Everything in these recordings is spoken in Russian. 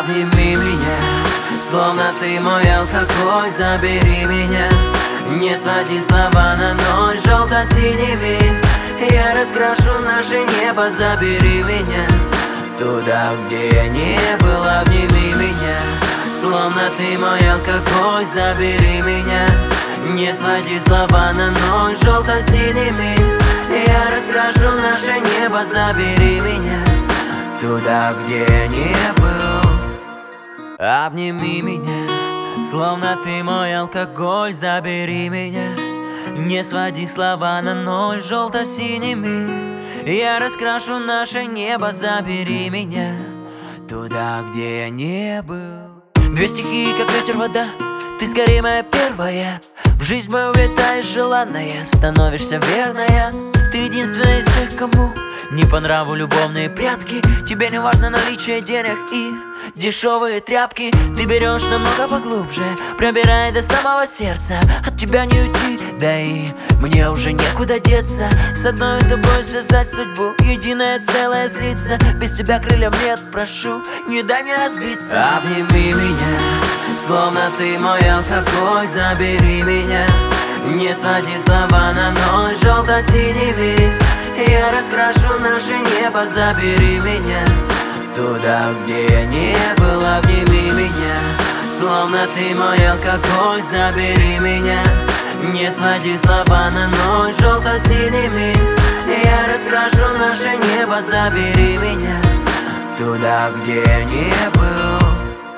Обними меня, словно ты мой алкоголь, забери меня. Не своди слова на ноль желто-синими. Я раскрашу наше небо, забери меня туда, где я не был. Обними меня, словно ты мой алкоголь, забери меня. Не своди слова на ноль желто-синими. Я раскрашу наше небо, забери меня туда, где я не был. Обними меня, словно ты мой алкоголь, забери меня. Не своди слова на ноль желто-синими. Я раскрашу наше небо, забери меня туда, где я не был. Две стихии, как ветер, вода. Ты скорее моя первая. В жизнь мою улетаешь желанная, становишься верная. Ты единственная из тех, кому не по нраву любовные прятки. Тебе не важно наличие денег и дешевые тряпки. Ты берешь намного поглубже, пробирая до самого сердца. От тебя не уйти, да и мне уже некуда деться. С одной тобой связать судьбу, единое целое слиться. Без тебя крыльев нет, прошу, не дай мне разбиться. Обними меня, словно ты мой алкоголь, забери меня. Не своди слова на ноль желто-синими. Я раскрашу наше небо, забери меня туда, где я не был. Обними меня, словно ты мой алкоголь, забери меня. Не своди слова на ноль желто-синими. Я раскрашу наше небо, забери меня туда, где я не был.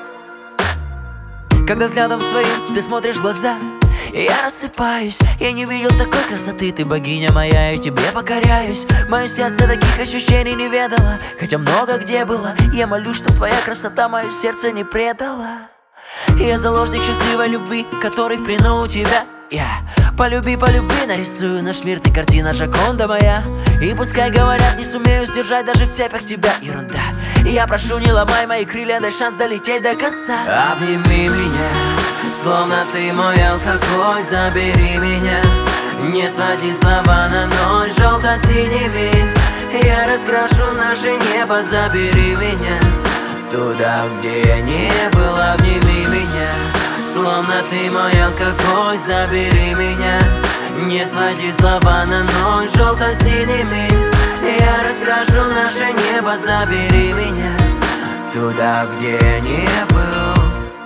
Когда взглядом своим ты смотришь в глаза, я рассыпаюсь, я не видел такой красоты. Ты богиня моя, и тебе покоряюсь. Мое сердце таких ощущений не ведало, хотя много где было. Я молюсь, что твоя красота мое сердце не предала. Я заложник счастливой любви, который в плену у тебя. Полюби, нарисую наш мир, ты картина Джоконда моя. И пускай говорят, не сумею сдержать даже в цепях тебя. Ерунда, я прошу, не ломай мои крылья, дай шанс долететь до конца. Обними меня, словно ты мой алкоголь, забери меня. Не своди слова на ноль желто-синими. Я раскрашу наше небо, забери меня туда, где я не был. Обними меня, словно ты мой алкоголь, забери меня. Не своди слова на ноль желто-синими. Я раскрашу наше небо, забери меня туда, где я не был.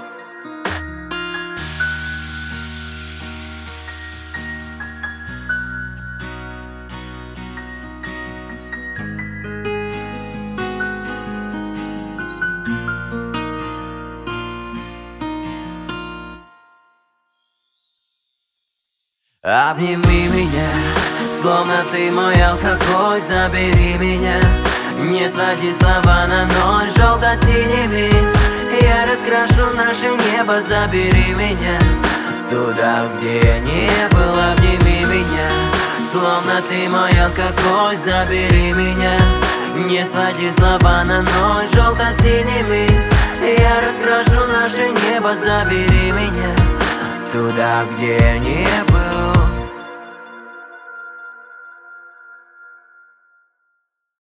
Обними меня, словно ты мой алкоголь, забери меня. Не своди слова на ноль желто-синими. Я раскрашу наше небо, забери меня туда, где я не был. Обними меня, словно ты мой алкоголь, забери меня. Не своди слова на ноль желто-синими. Я раскрашу наше небо, забери меня туда, где я не был.